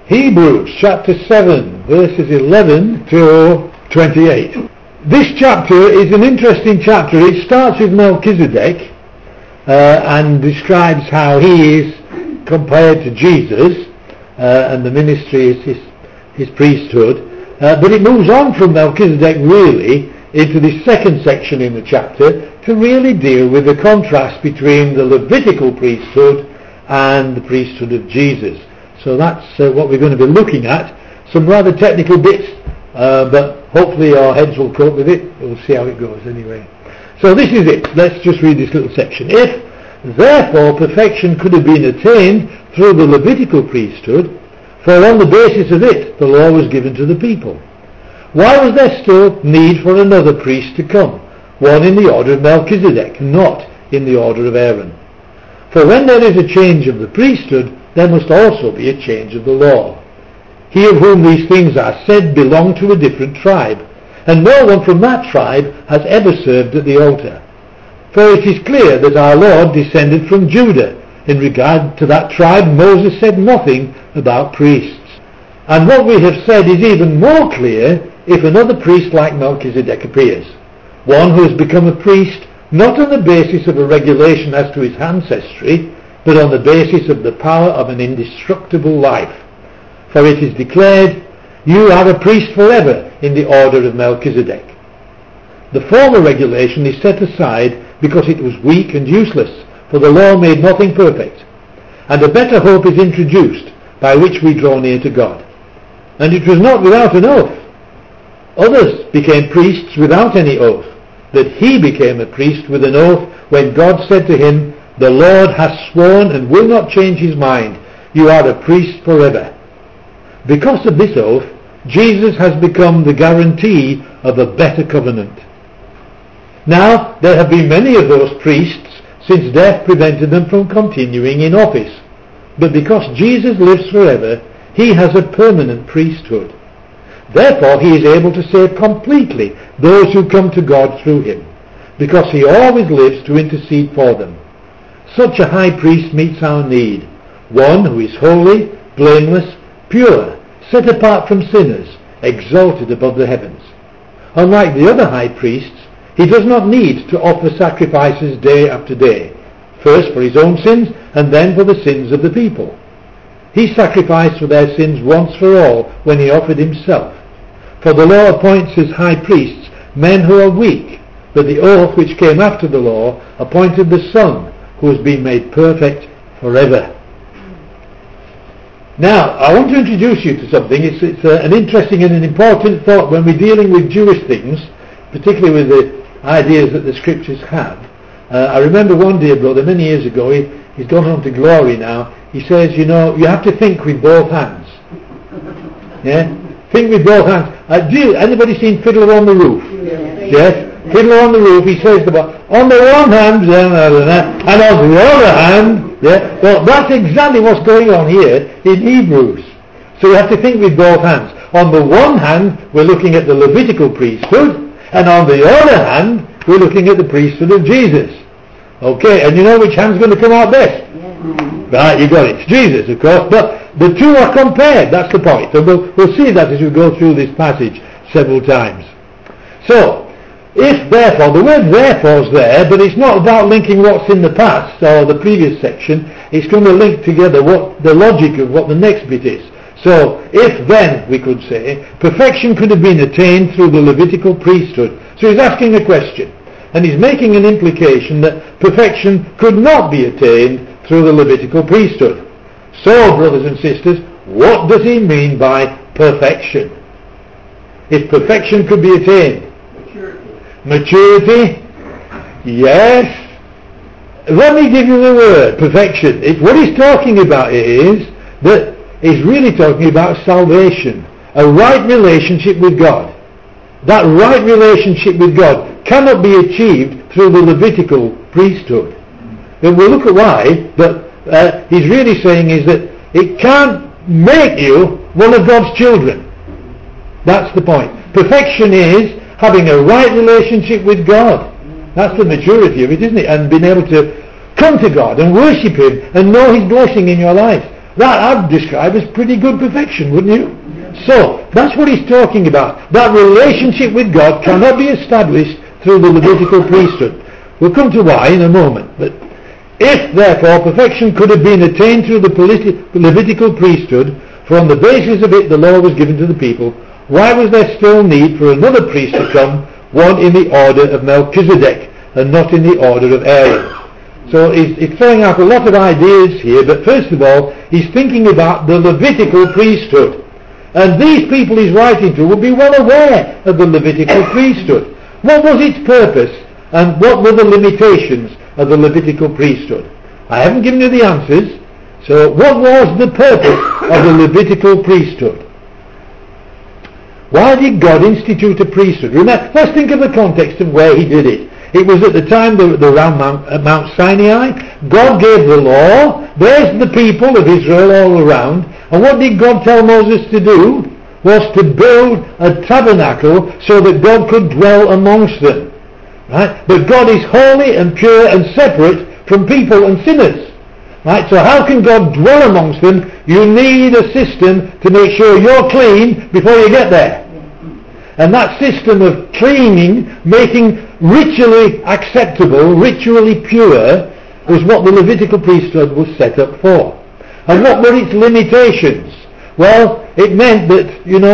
Hebrews chapter 7 verses 11 to 28. This chapter is an interesting chapter. It starts with Melchizedek and describes how he is compared to Jesus and the ministry is his priesthood. But it moves on from Melchizedek really into the second section in the chapter to really deal with the contrast between the Levitical priesthood and the priesthood of Jesus. So that's what we're going to be looking at. Some rather technical bits, but hopefully our heads will cope with it. We'll see how it goes anyway. So this is it. Let's just read this little section. If, therefore, perfection could have been attained through the Levitical priesthood, for on the basis of it the law was given to the people, why was there still need for another priest to come, one in the order of Melchizedek, not in the order of Aaron? For when there is a change of the priesthood, there must also be a change of the law. He of whom these things are said belonged to a different tribe, and no one from that tribe has ever served at the altar. For it is clear that our Lord descended from Judah. In regard to that tribe, Moses said nothing about priests. And what we have said is even more clear if another priest like Melchizedek appears, one who has become a priest not on the basis of a regulation as to his ancestry, but on the basis of the power of an indestructible life. For it is declared, you are a priest forever in the order of Melchizedek. The former regulation is set aside because it was weak and useless, for the law made nothing perfect. And a better hope is introduced, by which we draw near to God. And it was not without an oath. Others became priests without any oath, but he became a priest with an oath when God said to him, the Lord has sworn and will not change his mind. You are a priest forever. Because of this oath, Jesus has become the guarantee of a better covenant. Now, there have been many of those priests since death prevented them from continuing in office. But because Jesus lives forever, he has a permanent priesthood. Therefore, he is able to save completely those who come to God through him, because he always lives to intercede for them. Such a high priest meets our need, one who is holy, blameless, pure, set apart from sinners, exalted above the heavens. Unlike the other high priests, he does not need to offer sacrifices day after day, first for his own sins and then for the sins of the people. He sacrificed for their sins once for all when he offered himself. For the law appoints as high priests men who are weak, but the oath which came after the law appointed the Son, who has been made perfect forever. Now, I want to introduce you to something. It's an interesting and an important thought when we're dealing with Jewish things, particularly with the ideas that the Scriptures have. I remember one dear brother, many years ago, he's gone home to glory now, he says, you have to think with both hands. Yeah? Think with both hands. Anybody seen Fiddler on the Roof? Yes? Fiddler on the Roof, he says on the one hand, and on the other hand, yeah? Well, that's exactly what's going on here in Hebrews. So you have to think with both hands. On the one hand, we're looking at the Levitical priesthood, and on the other hand, we're looking at the priesthood of Jesus. Okay, and you know which hand's going to come out best? Right, you got it. It's Jesus, of course, but the two are compared, that's the point. And we'll see that as we go through this passage several times. So, if therefore, the word therefore is there, but it's not about linking what's in the past or the previous section, it's going to link together what the logic of what the next bit is. So, if then, we could say, perfection could have been attained through the Levitical priesthood. So he's asking a question, and he's making an implication that perfection could not be attained through the Levitical priesthood. So, brothers and sisters, what does he mean by perfection? If perfection could be attained. Maturity? Yes. Let me give you the word, perfection. What he's talking about is that he's really talking about salvation, a right relationship with God. That right relationship with God cannot be achieved through the Levitical priesthood. And we'll look at why, but he's really saying is that it can't make you one of God's children. That's the point. Perfection is having a right relationship with God. That's the maturity of it, isn't it? And being able to come to God and worship him and know his blessing in your life. That I'd describe as pretty good perfection, wouldn't you? So, that's what he's talking about. That relationship with God cannot be established through the Levitical priesthood. We'll come to why in a moment. But if, therefore, perfection could have been attained through the Levitical priesthood, for on the basis of it the law was given to the people, why was there still need for another priest to come, one in the order of Melchizedek, and not in the order of Aaron? So he's throwing out a lot of ideas here, but first of all, he's thinking about the Levitical priesthood. And these people he's writing to will be well aware of the Levitical priesthood. What was its purpose, and what were the limitations of the Levitical priesthood? I haven't given you the answers. So what was the purpose of the Levitical priesthood? Why did God institute a priesthood? Remember, let's think of the context of where he did it. It was at the time around Mount Sinai. God gave the law. There's the people of Israel all around. And what did God tell Moses to do? Was to build a tabernacle so that God could dwell amongst them. Right? But God is holy and pure and separate from people and sinners. Right? So how can God dwell amongst them? You need a system to make sure you're clean before you get there. And that system of cleaning, making ritually acceptable, ritually pure, was what the Levitical priesthood was set up for. And what were its limitations? Well, it meant that,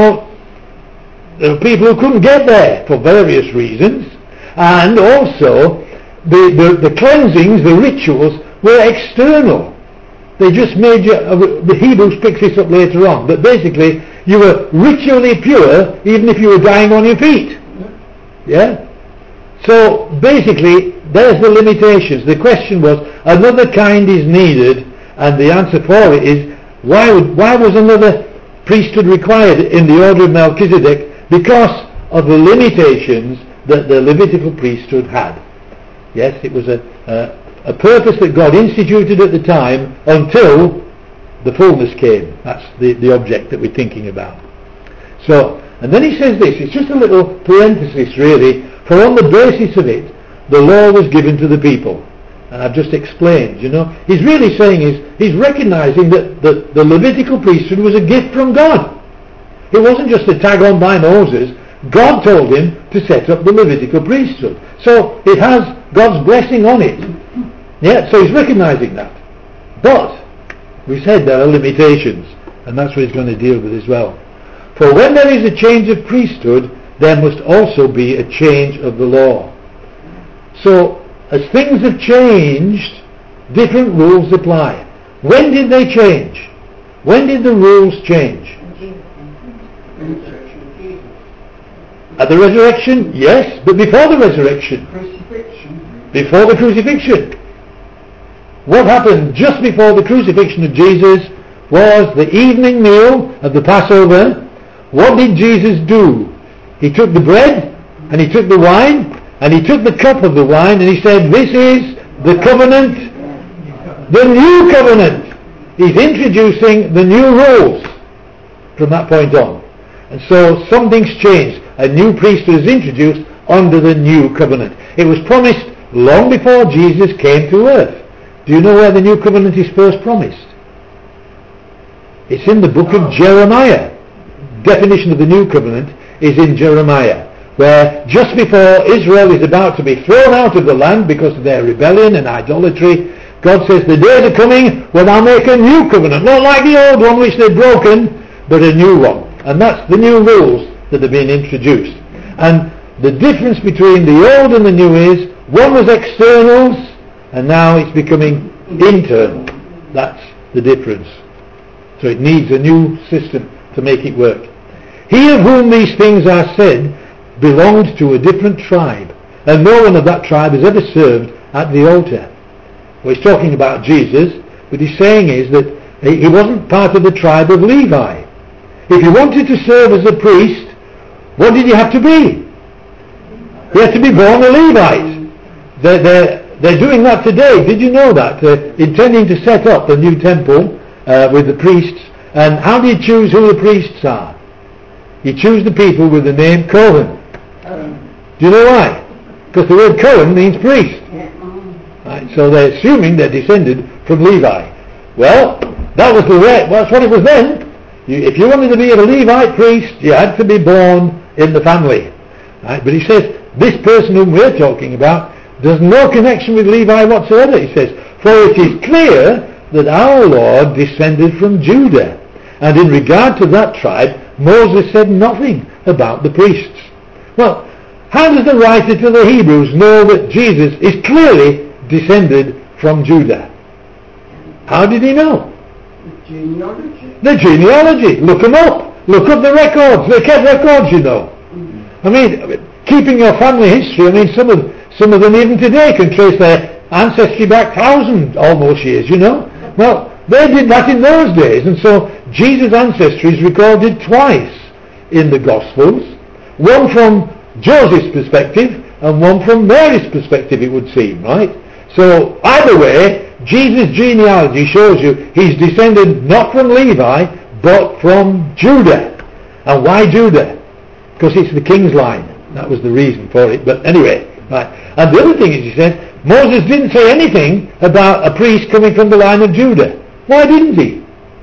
there were people who couldn't get there for various reasons, and also the cleansings, the rituals, were external. They just made you, the Hebrews picks this up later on, but basically you were ritually pure even if you were dying on your feet. Yeah? So basically there's the limitations. The question was, another kind is needed, and the answer for it is, why was another priesthood required in the order of Melchizedek? Because of the limitations that the Levitical priesthood had. Yes, it was a purpose that God instituted at the time until the fullness came. That's the object that we're thinking about. So, and then he says this, it's just a little parenthesis really, for on the basis of it, the law was given to the people. And I've just explained, he's really saying he's recognizing that the Levitical priesthood was a gift from God. It wasn't just a tag on by Moses. God told him to set up the Levitical priesthood. So it has God's blessing on it. Yeah, so he's recognizing that. But we said there are limitations, and that's what he's going to deal with as well. For when there is a change of priesthood, there must also be a change of the law. So as things have changed, different rules apply. When did they change? When did the rules change? At the resurrection? Yes, but before the resurrection. Before the crucifixion. What happened just before the crucifixion of Jesus was the evening meal of the Passover. What did Jesus do? He took the bread, and he took the wine, and he took the cup of the wine, and he said, this is the covenant, the new covenant. He's introducing the new rules from that point on. And so something's changed. A new priesthood is introduced under the new covenant. It was promised long before Jesus came to earth. Do you know where the new covenant is first promised? It's in the book of Jeremiah. Definition of the new covenant is in Jeremiah, where just before Israel is about to be thrown out of the land because of their rebellion and idolatry, God says, the days are coming when I'll make a new covenant, not like the old one which they've broken, but a new one. And that's the new rules that have been introduced. And the difference between the old and the new is, one was externals, and now it's becoming internal. That's the difference. So it needs a new system to make it work. He of whom these things are said belonged to a different tribe, and no one of that tribe has ever served at the altar. Well, he's talking about Jesus, but he's saying is that he wasn't part of the tribe of Levi. If you wanted to serve as a priest, what did you have to be? You had to be born a Levite. They're doing that today. Did you know that? They're intending to set up a new temple with the priests. And how do you choose who the priests are? You choose the people with the name Cohen. Do you know why? Because the word Cohen means priest. Right? So they're assuming they're descended from Levi. Well, That was the way. Well, that's what it was then. If you wanted to be a Levite priest, you had to be born in the family. Right? But he says, this person whom we're talking about, there's no connection with Levi whatsoever. He says, for it is clear that our Lord descended from Judah. And in regard to that tribe, Moses said nothing about the priests. Well, how does the writer to the Hebrews know that Jesus is clearly descended from Judah? How did he know? The genealogy. Look them up. Look up the records. They kept records, you know. I mean, keeping your family history, I mean, some of them even today can trace their ancestry back 1,000 almost years, you know. Well, they did that in those days, and so Jesus' ancestry is recorded twice in the Gospels. One from Joseph's perspective and one from Mary's perspective, it would seem, right? So either way, Jesus' genealogy shows you he's descended not from Levi but from Judah. And why Judah? Because it's the king's line. That was the reason for it. But anyway, right. And the other thing is, he says, Moses didn't say anything about a priest coming from the line of Judah. Why didn't he?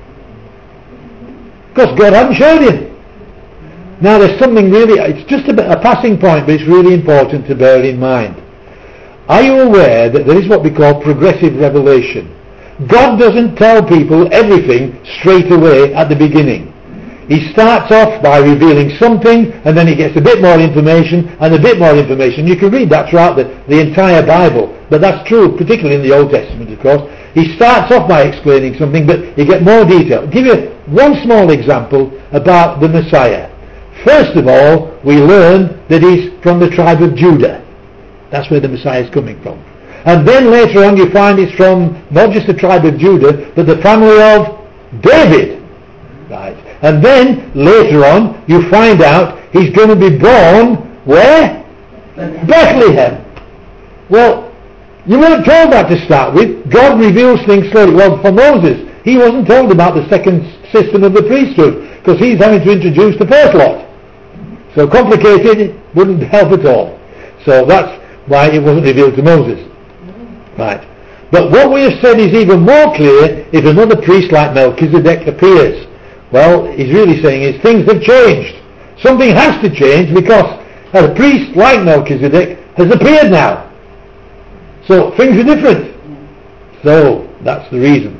Because God hadn't showed him. Now there's something really, it's just a passing point, but it's really important to bear in mind. Are you aware that there is what we call progressive revelation? God doesn't tell people everything straight away at the beginning. He starts off by revealing something, and then he gets a bit more information and a bit more information. You can read that throughout the entire Bible, but that's true, particularly in the Old Testament, of course. He starts off by explaining something, but you get more detail. I'll give you one small example about the Messiah. First of all, we learn that he's from the tribe of Judah. That's where the Messiah is coming from. And then later on you find it's from not just the tribe of Judah, but the family of David. Right. And then later on you find out he's going to be born where? Bethlehem. Well, you weren't told that to start with. God reveals things slowly. Well, for Moses, he wasn't told about the second system of the priesthood, because he's having to introduce the first lot. So complicated, wouldn't help at all. So that's why it wasn't revealed to Moses. Right. But what we have said is even more clear if another priest like Melchizedek appears. Well, he's really saying is things have changed. Something has to change because a priest like Melchizedek has appeared now. So things are different. So that's the reason.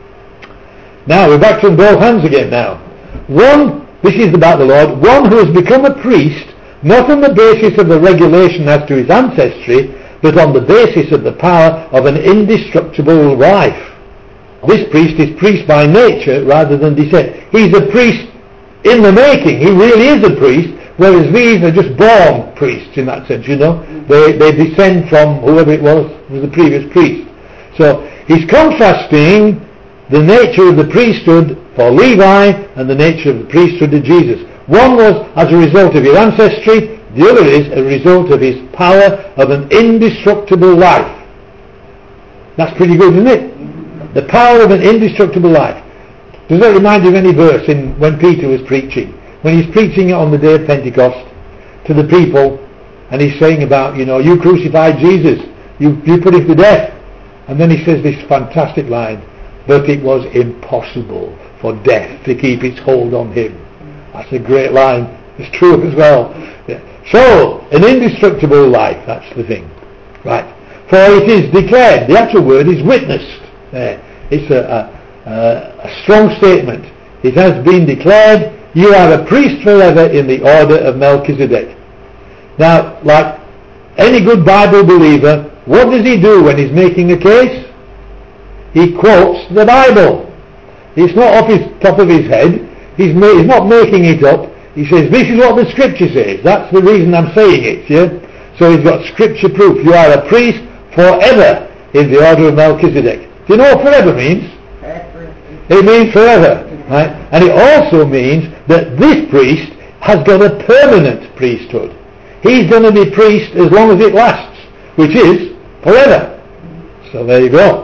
Now we're back to both hands again now. One, this is about the Lord, one who has become a priest not on the basis of the regulation as to his ancestry, but on the basis of the power of an indestructible life. This priest is priest by nature rather than descent. He's a priest in the making. He really is a priest, whereas these are just born priests in that sense, you know. They descend from whoever it was the previous priest. So he's contrasting the nature of the priesthood for Levi and the nature of the priesthood of Jesus. One was as a result of his ancestry, the other is a result of his power of an indestructible life. That's pretty good, isn't it? The power of an indestructible life. Does that remind you of any verse when Peter was preaching? When he's preaching on the day of Pentecost to the people, and he's saying about, you know, you crucified Jesus, you put him to death. And then he says this fantastic line, but it was impossible for death to keep its hold on him. That's a great line. It's true as well. Yeah. So, an indestructible life, that's the thing. Right. For it is declared, the actual word is witnessed. It's a strong statement. It has been declared, you are a priest forever in the order of Melchizedek. Now, like any good Bible believer, what does he do when he's making a case? He quotes the Bible. It's not off his top of his head. He's not making it up. He says, this is what the scripture says. That's the reason I'm saying it. Yeah? So he's got scripture proof. You are a priest forever in the order of Melchizedek. Do you know what forever means? It means forever. Right? And it also means that this priest has got a permanent priesthood. He's going to be priest as long as it lasts, which is forever. So there you go.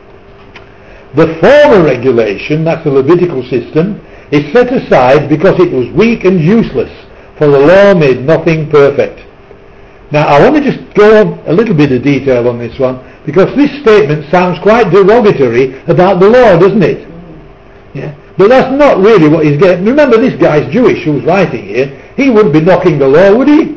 The former regulation, that's the Levitical system, is set aside because it was weak and useless, for the law made nothing perfect. Now I want to just go on a little bit of detail on this one, because this statement sounds quite derogatory about the law, doesn't it? Yeah? But that's not really what he's getting. Remember, this guy's Jewish who's writing here. He wouldn't be knocking the law, would he?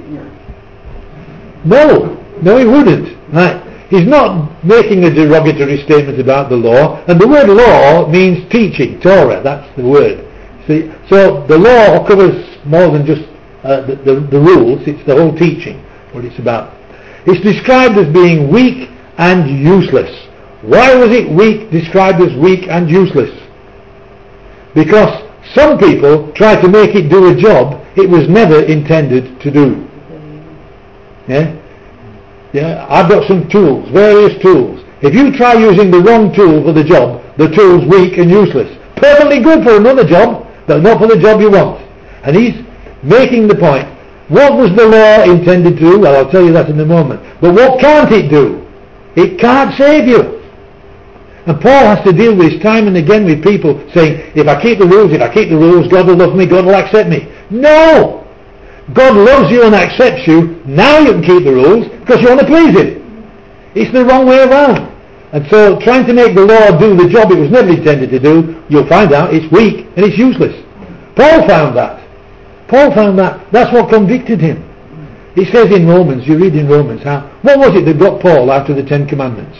No, he wouldn't. Right? He's not making a derogatory statement about the law, and the word law means teaching, Torah, that's the word. See? So the law covers more than just the rules, it's the whole teaching, what it's about. It's described as being weak and useless. Why was it described as weak and useless? Because some people try to make it do a job it was never intended to do. Yeah? Yeah, I've got some tools, various tools. If you try using the wrong tool for the job, the tool's weak and useless. Perfectly good for another job, but not for the job you want. And he's making the point. What was the law intended to do? Well, I'll tell you that in a moment. But what can't it do? It can't save you. And Paul has to deal with this time and again with people saying, if I keep the rules, God will love me, God will accept me. No! God loves you and accepts you. Now you can keep the rules because you want to please Him. It's the wrong way around. And so trying to make the law do the job it was never intended to do, you'll find out it's weak and it's useless. Paul found that. That's what convicted him. He says in Romans, you read in Romans, what was it that got Paul out of the 10 Commandments?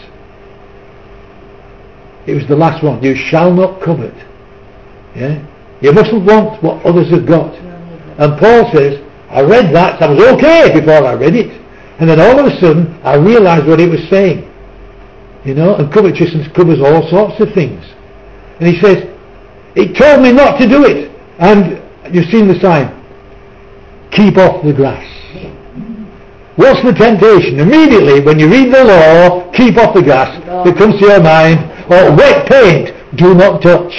It was the last one. You shall not covet. Yeah? You mustn't want what others have got. And Paul says, I read that, I was okay before I read it. And then all of a sudden, I realised what it was saying. You know, and covetousness covers all sorts of things. And he says, it told me not to do it. And you've seen the sign. Keep off the grass. What's the temptation? Immediately, when you read the law, keep off the grass, it comes to your mind, or wet paint, do not touch.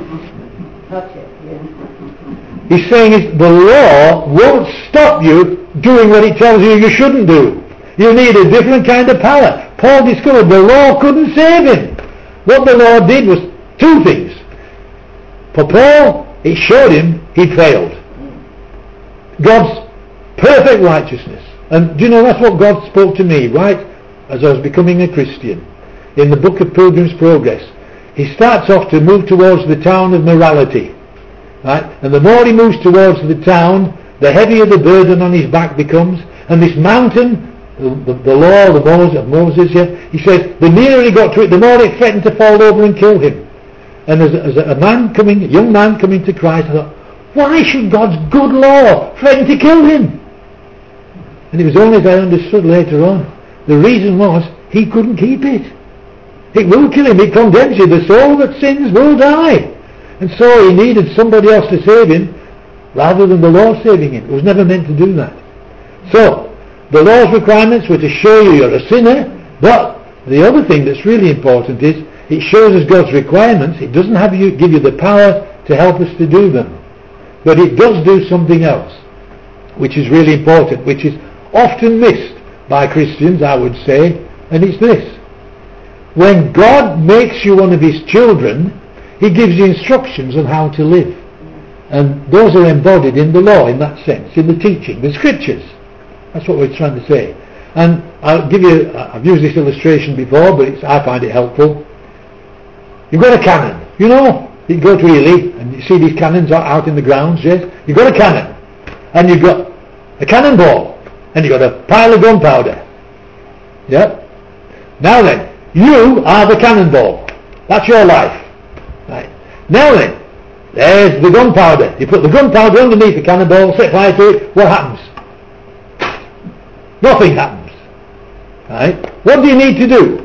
He's saying the law won't stop you doing what it tells you shouldn't do. You need a different kind of power. Paul discovered the law couldn't save him. What the law did was two things. For Paul, it showed him he'd failed. God's perfect righteousness. And do you know, that's what God spoke to me, right, as I was becoming a Christian. In the book of Pilgrim's Progress, he starts off to move towards the town of morality. Right? And the more he moves towards the town, the heavier the burden on his back becomes. And this mountain, the law of Moses, he says, the nearer he got to it, the more it threatened to fall over and kill him. And as a young man coming to Christ, I thought, why should God's good law threaten to kill him? And it was only as I understood later on, the reason was he couldn't keep it. It will kill him, it condemns you, the soul that sins will die. And so he needed somebody else to save him rather than the law saving him. It was never meant to do that. So the law's requirements were to show you you're a sinner, but the other thing that's really important is it shows us God's requirements. It doesn't give you the power to help us to do them. But it does do something else, which is really important, which is often missed by Christians, I would say, and it's this. When God makes you one of His children, He gives you instructions on how to live. And those are embodied in the law in that sense, in the teaching, the scriptures. That's what we're trying to say. And I've used this illustration before, but I find it helpful. You've got a cannon, you know, you go to Ely and you see these cannons out in the grounds, yes? You've got a cannon, and you've got a cannonball, and you've got a pile of gunpowder. Yeah? Now then, you are the cannonball. That's your life. Right. Now then, there's the gunpowder. You put the gunpowder underneath the cannonball, set fire to it, what happens? Nothing happens. Right? What do you need to do?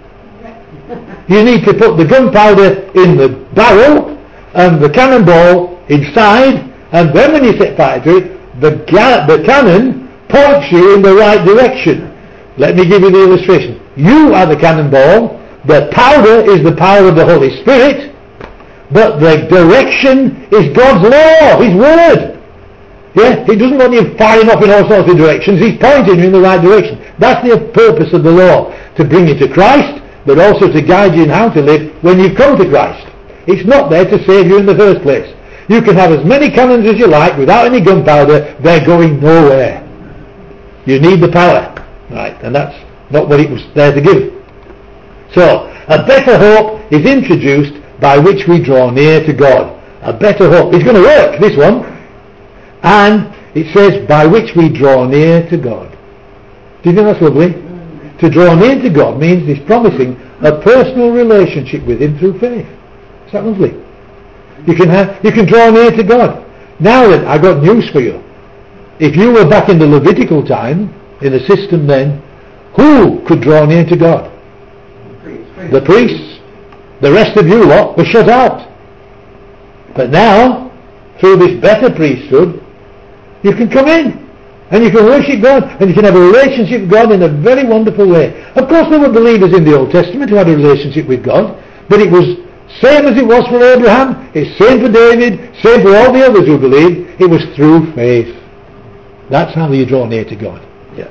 You need to put the gunpowder in the barrel and the cannonball inside, and then when you set fire to it, the cannon points you in the right direction. Let me give you the illustration. You are the cannonball, the powder is the power of the Holy Spirit, but the direction is God's law, His Word. Yeah? He doesn't want you firing off in all sorts of directions, He's pointing you in the right direction. That's the purpose of the law, to bring you to Christ, but also to guide you in how to live when you've come to Christ. It's not there to save you in the first place. You can have as many cannons as you like without any gunpowder, they're going nowhere. You need the power, right? And that's not what it was there to give. So, a better hope is introduced by which we draw near to God. A better hope. It's going to work, this one. And it says, by which we draw near to God. Do you think that's lovely? To draw near to God means he's promising a personal relationship with him through faith. Is that lovely? You can draw near to God. Now then, I got news for you. If you were back in the Levitical time, in the system then, who could draw near to God? The priests. The rest of you lot were shut out. But now, through this better priesthood, you can come in and you can worship God and you can have a relationship with God in a very wonderful way. Of course there were believers in the Old Testament who had a relationship with God, but it was same as it was for Abraham, it's same for David, same for all the others who believed. It was through faith. That's how you draw near to God. Yeah.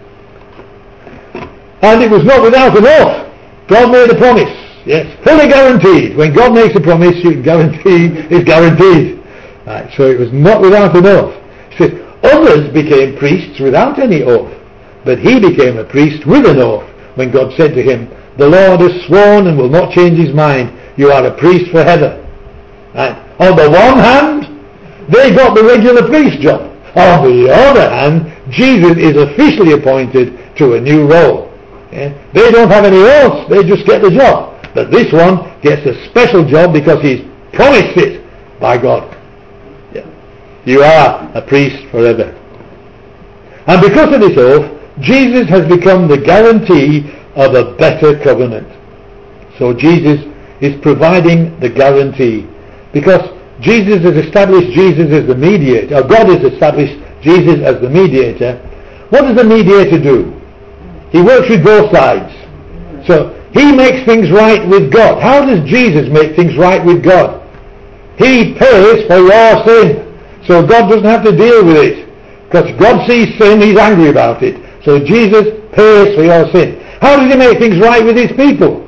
And it was not without an oath. God made a promise. Yes, fully guaranteed. When God makes a promise, you can guarantee it's guaranteed. Right, so it was not without an oath. It says, others became priests without any oath, but he became a priest with an oath when God said to him, the Lord has sworn and will not change his mind. You are a priest forever. Right. On the one hand, they got the regular priest job. On the other hand, Jesus is officially appointed to a new role. Yeah? They don't have any oaths, they just get the job. But this one gets a special job because he's promised it by God. Yeah. You are a priest forever. And because of this oath, Jesus has become the guarantee of a better covenant. So Jesus is providing the guarantee. Because Jesus has established Jesus as the mediator, or God has established Jesus as the mediator. What does the mediator do? He works with both sides. So he makes things right with God. How does Jesus make things right with God? He pays for your sin. So God doesn't have to deal with it. Because God sees sin, he's angry about it. So Jesus pays for your sin. How does he make things right with his people?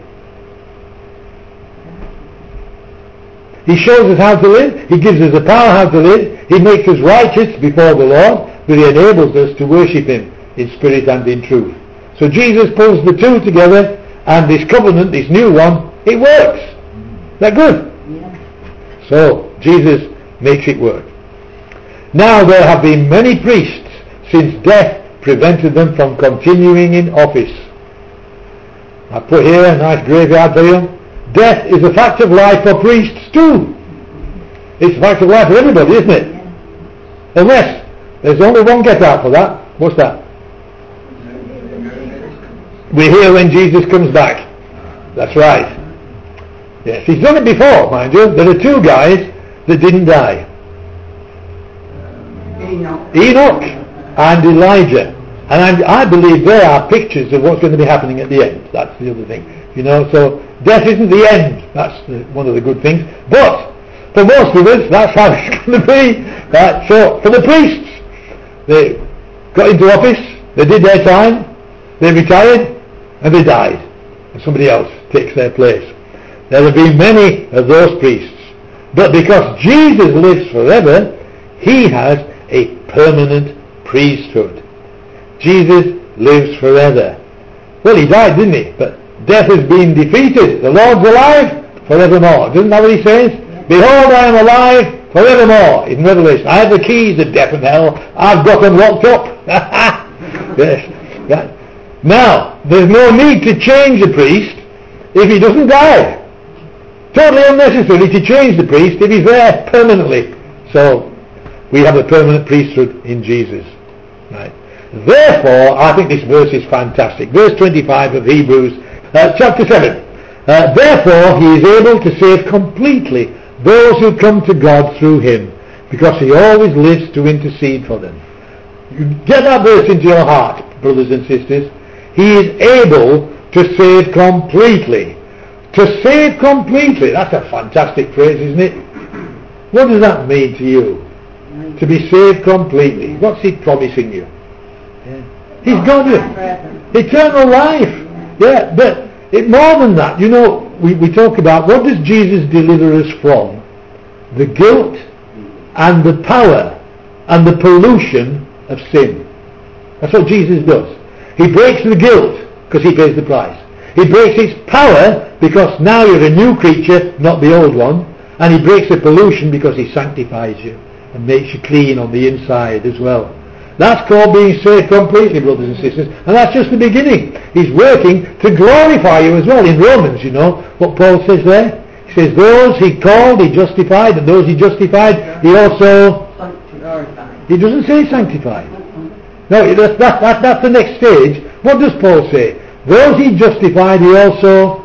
He shows us how to live. He gives us the power how to live. He makes us righteous before the Lord, but he enables us to worship him in spirit and in truth. So Jesus pulls the two together, and this covenant, this new one, it works. Is that good? Yeah. So Jesus makes it work. Now there have been many priests since death prevented them from continuing in office. I put here a nice graveyard for you. Death is a fact of life for priests too. It's a fact of life for everybody, isn't it? Unless there's only one get out for that. What's that? We're here when Jesus comes back. That's right. Yes, he's done it before, mind you. There are two guys that didn't die. Enoch and Elijah. And I believe they are pictures of what's going to be happening at the end. That's the other thing. You know, so death isn't the end. That's one of the good things. But for most of us, that's how it's going to be. So for the priests, they got into office, they did their time, they retired, and they died. And somebody else takes their place. There have been many of those priests. But because Jesus lives forever, he has a permanent priesthood. Jesus lives forever. Well, he died, didn't he? But death has been defeated. The Lord's alive forevermore. Isn't that what he says? Yeah. Behold, I am alive forevermore. In Revelation, I have the keys of death and hell. I've got them locked up. Yes. Yeah. Now, there's no need to change a priest if he doesn't die. Totally unnecessary to change the priest if he's there permanently. So, we have a permanent priesthood in Jesus. Right. Therefore, I think this verse is fantastic. Verse 25 of Hebrews, chapter 7. Therefore, he is able to save completely those who come to God through him, because he always lives to intercede for them. You get that verse into your heart, brothers and sisters. He is able to save completely. To save completely. That's a fantastic phrase, isn't it? What does that mean to you? To be saved completely. What's he promising you? Yeah. He's got you. Eternal life. Yeah, but more than that, you know, we talk about what does Jesus deliver us from? The guilt and the power and the pollution of sin. That's what Jesus does. He breaks the guilt because he pays the price. He breaks its power because now you're a new creature, not the old one. And he breaks the pollution because he sanctifies you and makes you clean on the inside as well. That's called being saved completely, brothers and sisters. And that's just the beginning. He's working to glorify you as well. In Romans, you know what Paul says there? He says, those he called, he justified, and those he justified, he also... He doesn't say sanctified. No, that's the next stage. What does Paul say? Those he justified, he also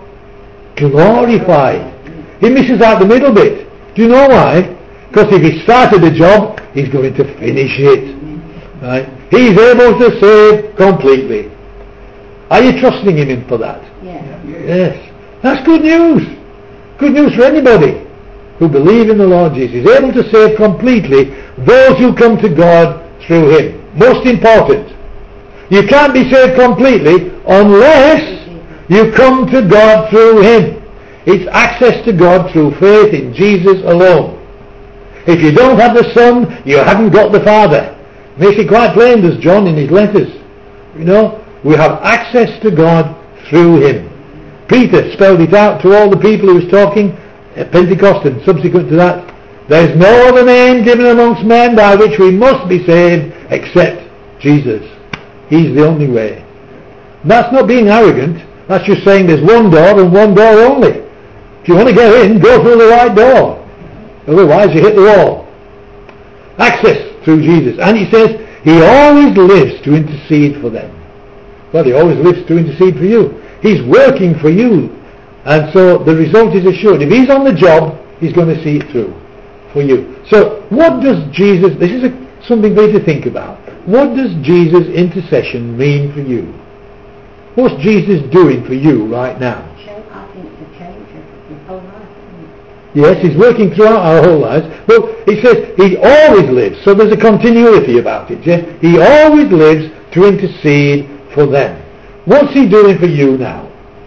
glorified. He misses out the middle bit. Do you know why? Because if he started a job, he's going to finish it. Right? He's able to save completely. Are you trusting in him for that? Yes. That's good news. Good news for anybody who believe in the Lord Jesus. He's able to save completely those who come to God through him. Most important. You can't be saved completely unless you come to God through him. It's access to God through faith in Jesus alone. If you don't have the Son, you haven't got the Father. Makes it quite plain, does John in his letters. You know, we have access to God through him. Peter spelled it out to all the people he was talking at Pentecost and subsequent to that. There's no other name given amongst men by which we must be saved except Jesus. He's the only way. That's not being arrogant. That's just saying there's one door and one door only. If you want to get in, go through the right door. Otherwise you hit the wall. Access through Jesus. And he says he always lives to intercede for them. Well, he always lives to intercede for you. He's working for you. And so the result is assured. If he's on the job, he's going to see it through for you. So what does Jesus... This is something for you to think about. What does Jesus' intercession mean for you? What's Jesus doing for you right now? Yes, he's working throughout our whole lives. But he says he always lives. So there's a continuity about it. Yeah? He always lives to intercede for them. What's he doing for you now?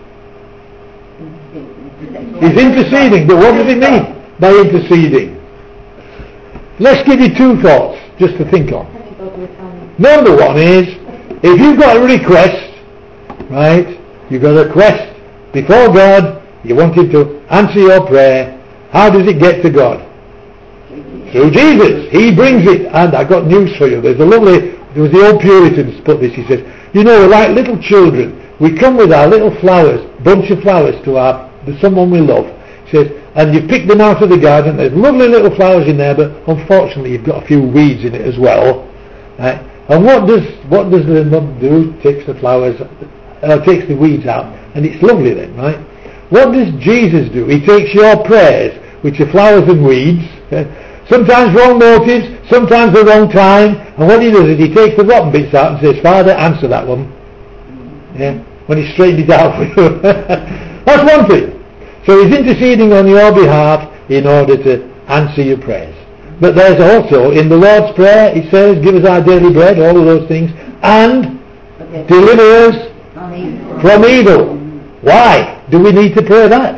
He's interceding. But what does it mean by interceding? Let's give you two thoughts just to think on. Number one is, if you've got a request, right, you've got a request before God, you want him to answer your prayer, how does it get to God? Through Jesus. He brings it. And I got news for you. There was the old Puritans put this. He says, you know, we're like little children. We come with our little flowers, bunch of flowers to someone we love. He says, and you pick them out of the garden. There's lovely little flowers in there, but unfortunately you've got a few weeds in it as well. Right? And what does the mum do? Takes the flowers, takes the weeds out, and it's lovely then, right? What does Jesus do? He takes your prayers, which are flowers and weeds, sometimes wrong motives, sometimes the wrong time, and what he does is he takes the rotten bits out and says, Father, answer that one. Yeah? When he straightened it out for you. That's one thing. So he's interceding on your behalf in order to answer your prayers. But there's also, in the Lord's Prayer, he says, give us our daily bread, all of those things, and deliver us from evil. Why do we need to pray that?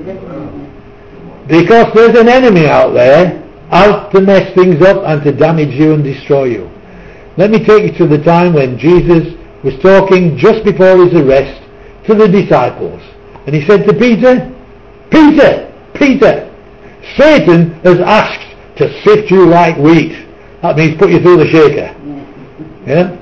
Because there's an enemy out there out to mess things up and to damage you and destroy you. Let me take you to the time when Jesus was talking just before his arrest to the disciples. And he said to Peter, Peter, Satan has asked to sift you like wheat. That means put you through the shaker. Yeah?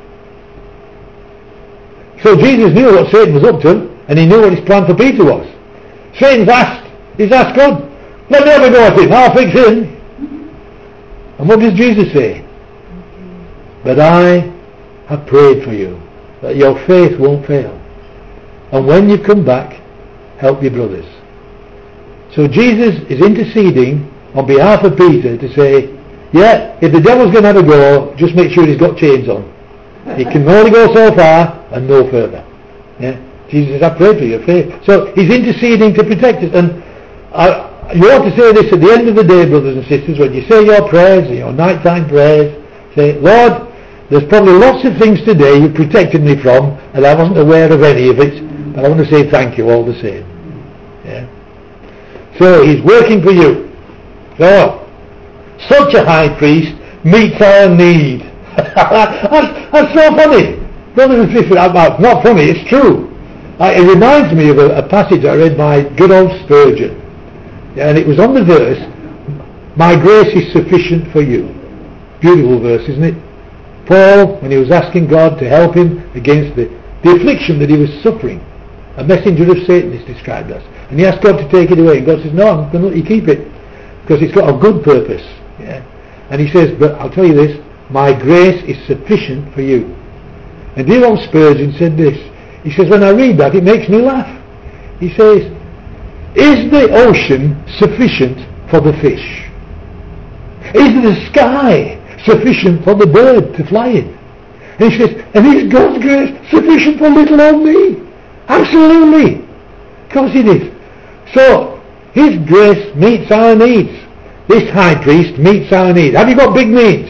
So Jesus knew what Satan was up to, and he knew what his plan for Peter was. Satan's asked God, let me have a go at him, I'll fix him. And what does Jesus say? But I have prayed for you, that your faith won't fail. And when you come back, help your brothers. So Jesus is interceding on behalf of Peter to say, yeah, if the devil's going to have a go, just make sure he's got chains on. He can only go so far and no further. Yeah? Jesus says, I prayed for your faith. So he's interceding to protect us. And you ought to say this at the end of the day, brothers and sisters, when you say your prayers, your nighttime prayers, say, Lord, there's probably lots of things today you protected me from, and I wasn't aware of any of it, but I want to say thank you all the same. Yeah? So he's working for you. So, such a high priest meets our need. That's so funny. Brothers and sisters, not funny, it's true. It reminds me of a passage I read by good old Spurgeon. Yeah, and it was on the verse, "My grace is sufficient for you." Beautiful verse, isn't it? Paul, when he was asking God to help him against the affliction that he was suffering, a messenger of Satan is described as. And he asked God to take it away. And God says, "No, I'm going to let you keep it, because it's got a good purpose." Yeah? And he says, "But I'll tell you this, my grace is sufficient for you." And dear old Spurgeon said this. He says, when I read that, it makes me laugh. He says, "Is the ocean sufficient for the fish? Is the sky sufficient for the bird to fly in?" And he says, "And is God's grace sufficient for little old me?" Absolutely. Of course it is. So, His grace meets our needs. This high priest meets our needs. Have you got big needs?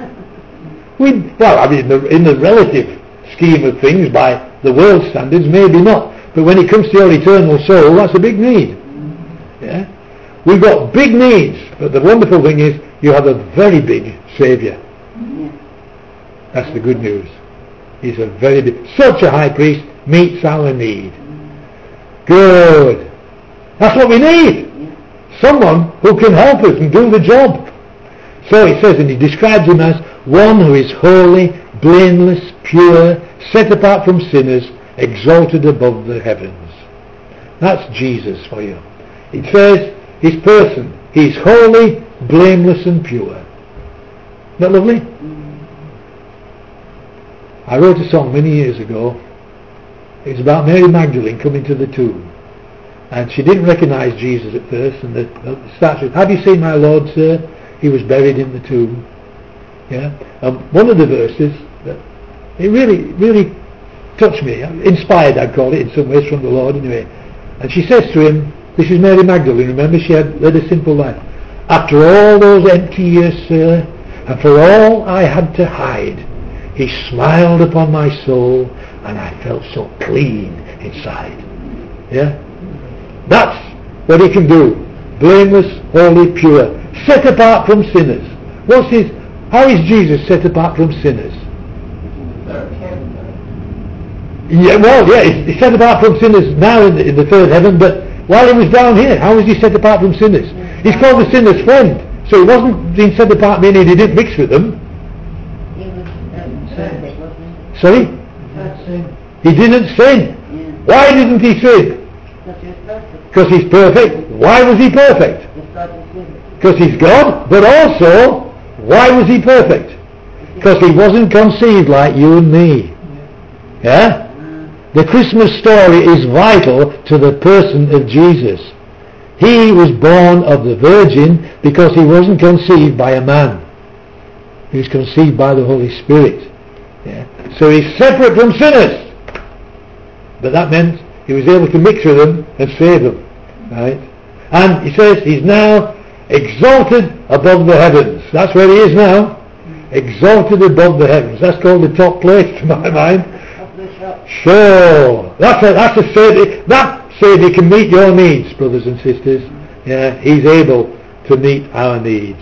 In the relative scheme of things, by the world standards, maybe not. But when it comes to your eternal soul, that's a big need. Yeah? We've got big needs, but the wonderful thing is you have a very big Saviour. That's the good news. He's a very big... Such a high priest meets our need. Good. That's what we need. Someone who can help us and do the job. So it says, and he describes him as one who is holy, blameless, pure, set apart from sinners, exalted above the heavens. That's Jesus for you. It says his person, he's holy, blameless and pure. Isn't that lovely? I wrote a song many years ago. It's about Mary Magdalene coming to the tomb. And she didn't recognise Jesus at first, and it starts with, "Have you seen my Lord, sir? He was buried in the tomb." Yeah. One of the verses, it really touched me, inspired I'd call it in some ways from the Lord anyway. And she says to him, this is Mary Magdalene, remember, she had led a simple life. "After all those empty years, sir, and for all I had to hide, He smiled upon my soul, and I felt so clean inside." Yeah? That's what He can do. Blameless, holy, pure, set apart from sinners. How is Jesus set apart from sinners? He's set apart from sinners now in the third heaven, but while He was down here, how was He set apart from sinners? He's called the sinner's friend, so He wasn't being set apart meaning He didn't mix with them. He was perfect, wasn't He? Sorry? He didn't sin. Why didn't He sin? Because He's perfect. Why was He perfect? Because He's God, but also, why was He perfect? Because He wasn't conceived like you and me. Yeah? The Christmas story is vital to the person of Jesus. He was born of the Virgin because He wasn't conceived by a man. He was conceived by the Holy Spirit. Yeah? So He's separate from sinners. But that meant He was able to mix with them and save them. Right? And He says He's now exalted above the heavens. That's where He is now. Exalted above the heavens. That's called the top place to my mind. Sure. That's a Saviour. That Saviour can meet your needs, brothers and sisters. Yeah, He's able to meet our needs.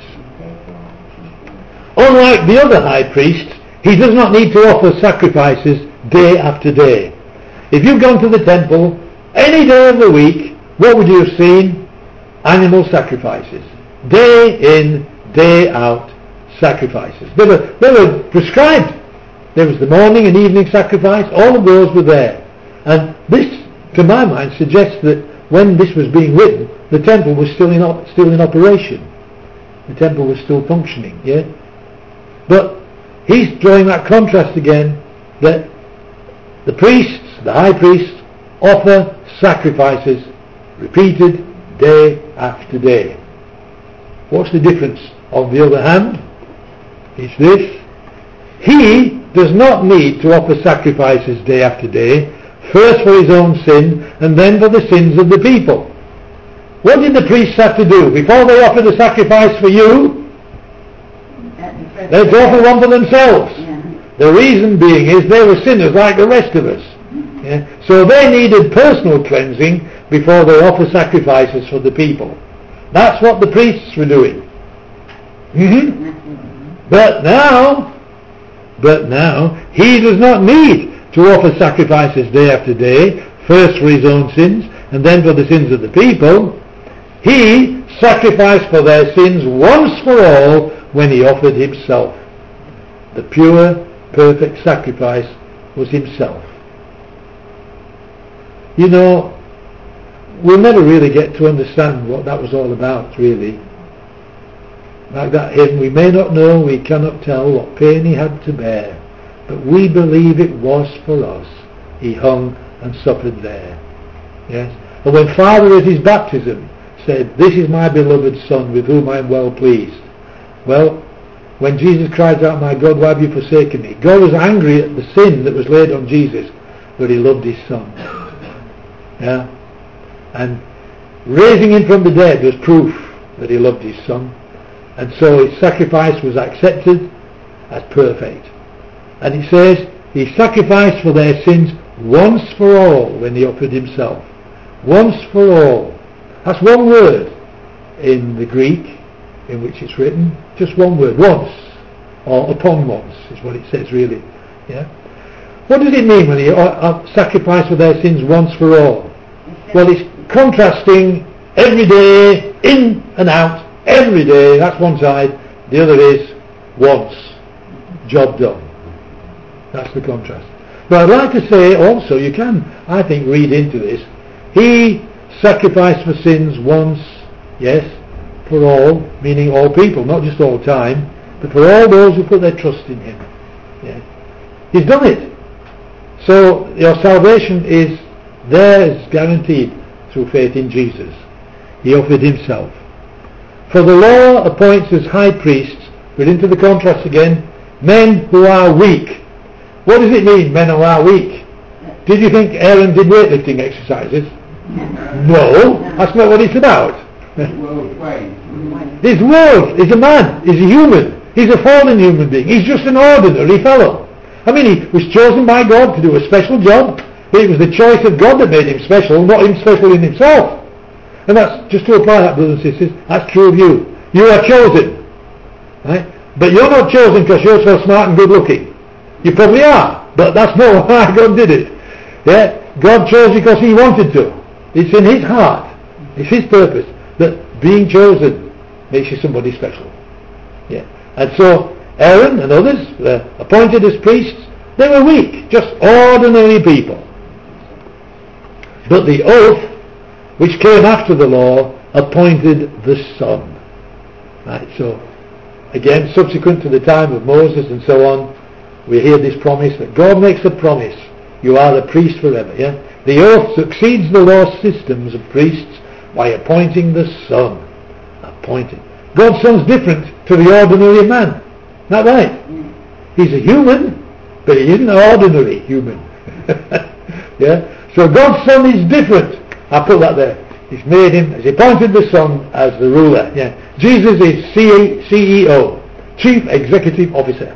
Unlike the other high priests, He does not need to offer sacrifices day after day. If you've gone to the temple any day of the week, what would you have seen? Animal sacrifices. Day in, day out sacrifices. They were prescribed. There was the morning and evening sacrifice. All of those were there. And this, to my mind, suggests that when this was being written, the temple was still in operation. The temple was still functioning. Yeah. But he's drawing that contrast again, that the priests, the high priests, offer sacrifices repeated day after day. What's the difference? On the other hand, it's this: he does not need to offer sacrifices day after day, first for his own sin and then for the sins of the people. What did the priests have to do? Before they offered a sacrifice for you, they had to offer one for themselves. The reason being is they were sinners like the rest of us. Yeah? So they needed personal cleansing before they offer sacrifices for the people. That's what the priests were doing. But now, he does not need to offer sacrifices day after day, first for his own sins and then for the sins of the people, he sacrificed for their sins once for all when he offered himself. The pure, perfect sacrifice was himself. You know, we'll never really get to understand what that was all about, really. Like that hymn, we may not know, we cannot tell what pain he had to bear, but we believe it was for us. He hung and suffered there. Yes? And when Father at his baptism said, "This is my beloved Son with whom I am well pleased," well, when Jesus cries out, "My God, why have you forsaken me?" God was angry at the sin that was laid on Jesus, but he loved his Son. Yeah? And raising him from the dead was proof that he loved his Son. And so his sacrifice was accepted as perfect. And it says, he sacrificed for their sins once for all when he offered himself. Once for all. That's one word in the Greek in which it's written. Just one word. Once. Or upon once is what it says really. Yeah. What does it mean when he sacrificed for their sins once for all? Well, it's contrasting every day, in and out, every day. That's one side. The other is once. Job done. That's the contrast. But I'd like to say also, you can, I think, read into this. He sacrificed for sins once, yes, for all, meaning all people, not just all time, but for all those who put their trust in him. Yeah. He's done it. So your salvation is theirs, guaranteed, through faith in Jesus. He offered himself. For the law appoints as high priests, but into the contrast again, men who are weak. What does it mean, men who are weak? Did you think Aaron did weightlifting exercises? No, that's not what it's about. He's world, he's a man, he's a human, he's a fallen human being, he's just an ordinary fellow. I mean, he was chosen by God to do a special job, but it was the choice of God that made him special, not him special in himself. And that's, just to apply that, brothers and sisters, that's true of you. You are chosen, right? But you're not chosen because you're so smart and good looking. You probably are, but that's not why God did it. Yeah? God chose because he wanted to. It's in his heart. It's his purpose that being chosen makes you somebody special. Yeah. And so Aaron and others were appointed as priests. They were weak, just ordinary people. But the oath which came after the law appointed the Son. Right, so again, subsequent to the time of Moses and so on, we hear this promise that God makes a promise. You are a priest forever. Yeah? The oath succeeds the law systems of priests by appointing the Son. Appointing. God's Son's different to the ordinary man. Isn't that right? He's a human, but he isn't an ordinary human. Yeah? So God's Son is different. I put that there. He's made him, he's appointed the Son as the ruler. Yeah. Jesus is CEO, Chief Executive Officer.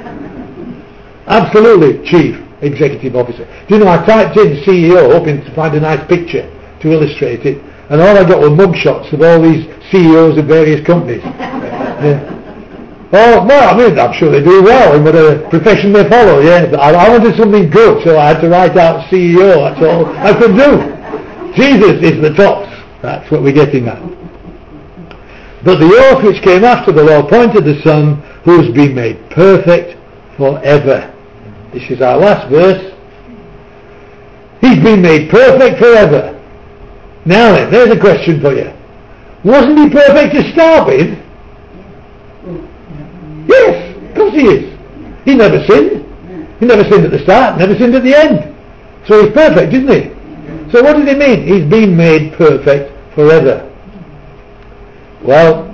Absolutely, Chief Executive Officer. Do you know, I typed in CEO hoping to find a nice picture to illustrate it, and all I got were mugshots of all these CEOs of various companies. Yeah. Oh, well, I mean, I'm sure they do well in whatever profession they follow, yeah. But I wanted something good, so I had to write out CEO, that's all I could do. Jesus is the top. That's what we're getting at. But the oath which came after the law appointed the Son, who has been made perfect forever. This is our last verse. He's been made perfect forever. Now then, there's a question for you. Wasn't he perfect to start with? Yes, of course he is. He never sinned. He never sinned at the start, never sinned at the end. So he's perfect, isn't he? So what does it mean? He's been made perfect forever. Well,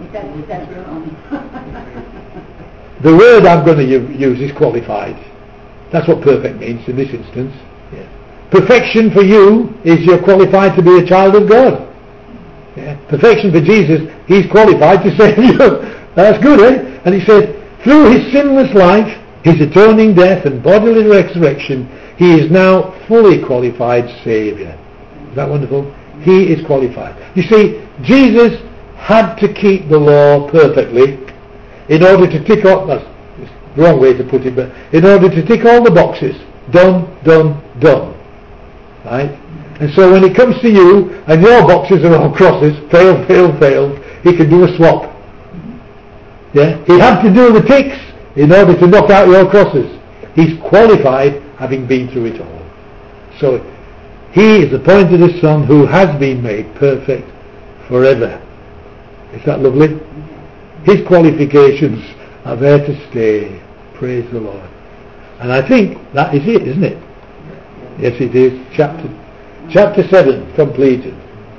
the word I'm going to use is qualified. That's what perfect means in this instance. Yeah. Perfection for you is you're qualified to be a child of God. Yeah. Perfection for Jesus, he's qualified to save you. That's good, eh? And he said, through his sinless life, his atoning death and bodily resurrection, he is now fully qualified Saviour. Is that wonderful? He is qualified. You see, Jesus had to keep the law perfectly in order to tick off, that's the wrong way to put it, but in order to tick all the boxes. Done, done, done. Right? And so when it comes to you and your boxes are all crosses, failed, he can do a swap. Yeah? He had to do the ticks in order to knock out your crosses. He's qualified, having been through it all. So he is appointed a son who has been made perfect forever. Is that lovely? His qualifications are there to stay. Praise the Lord. And I think that is it, isn't it? Yes, it is. Chapter 7 completed.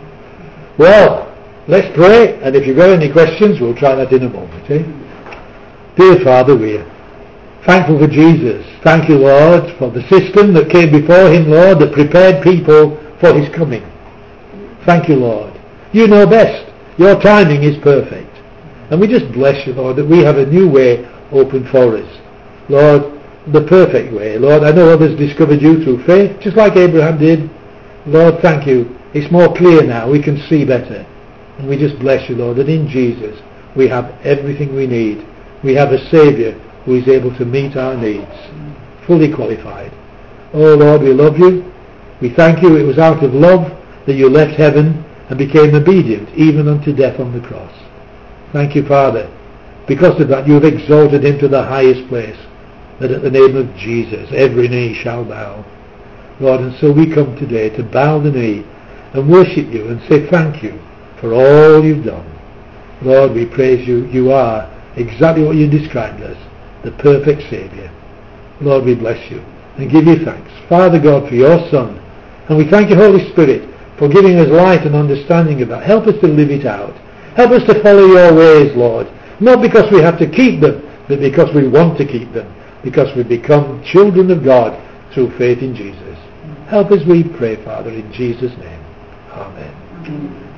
Well, let's pray, and if you've got any questions, we'll try that in a moment. Dear Father, we're thankful for Jesus. Thank you, Lord, for the system that came before him, Lord, that prepared people for his coming. Thank you, Lord. You know best. Your timing is perfect. And we just bless you, Lord, that we have a new way open for us. Lord, the perfect way. Lord, I know others discovered you through faith, just like Abraham did. Lord, thank you. It's more clear now. We can see better. And we just bless you, Lord, that in Jesus we have everything we need. We have a Saviour who is able to meet our needs, fully qualified. Oh, Lord, we love you. We thank you. It was out of love that you left heaven and became obedient, even unto death on the cross. Thank you, Father. Because of that, you have exalted him to the highest place, that at the name of Jesus every knee shall bow. Lord, and so we come today to bow the knee and worship you and say thank you for all you've done. Lord, we praise you. You are exactly what you described us, the perfect Saviour. Lord, we bless you and give you thanks, Father God, for your Son. And we thank you, Holy Spirit, for giving us light and understanding of that. Help us to live it out. Help us to follow your ways, Lord. Not because we have to keep them, but because we want to keep them. Because we become children of God through faith in Jesus. Help us, we pray, Father, in Jesus' name. Amen.